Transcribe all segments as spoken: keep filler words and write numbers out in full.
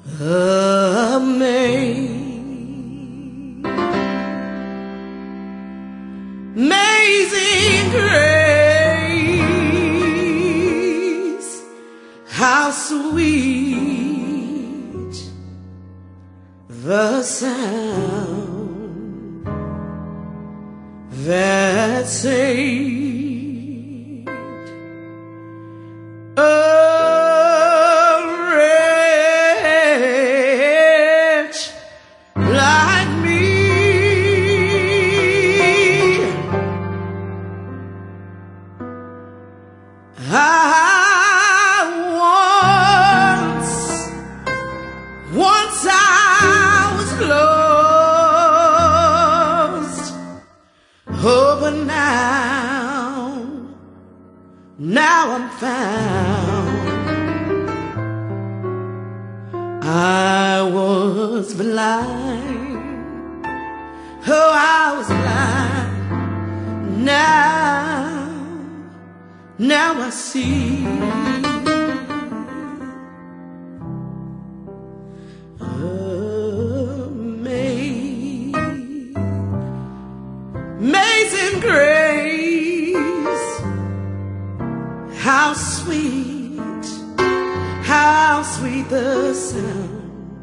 Amazing grace, how sweet the sound that saved a wretch like me. I once, once I was lost, oh, but now, now I'm found. I was blind, oh, I was blind. Now, now I see. Amazing grace, how sweet, how sweet the sound.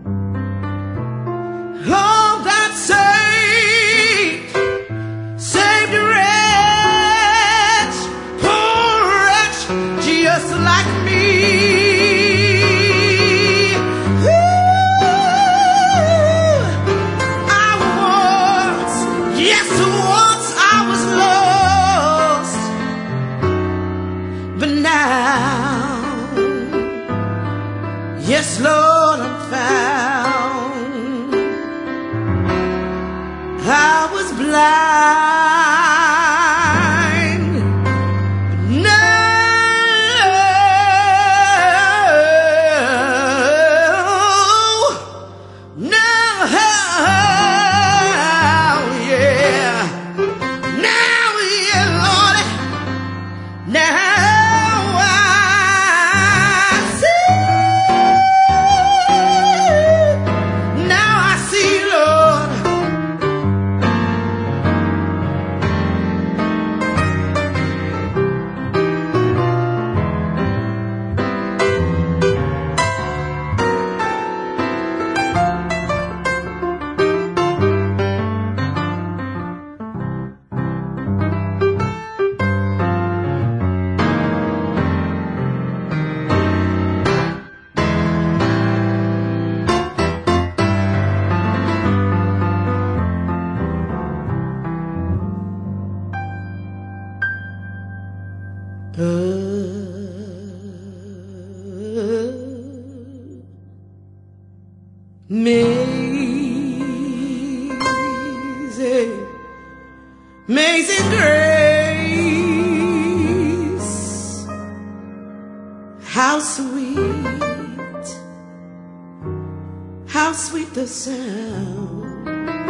Oh, that saved, saved a wretch, poor wretch, just like me. Ooh, I once, yes, once I was lost, but now, yes, Lord, I'm found. I was blind, but now, now, yeah, now, yeah, Lord, now. Amazing, amazing grace, how sweet, how sweet the sound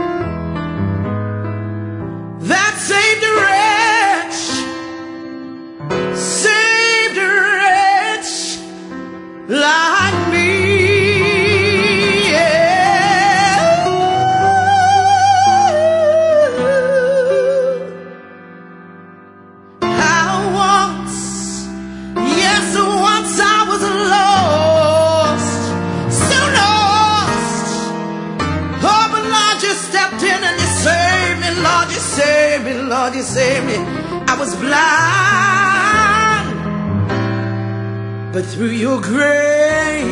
that saved a wretch, saved a wretch like me. Save me, Lord, you saved me. I was blind, but through your grace,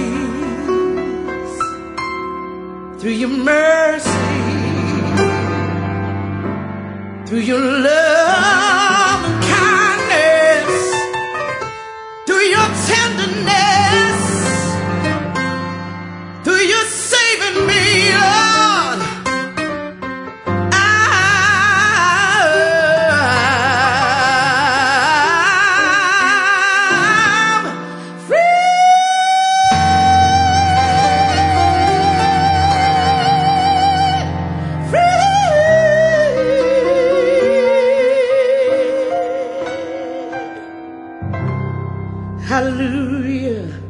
through your mercy, through your love and kindness, through your tenderness, through your saving me, Lord. Hallelujah.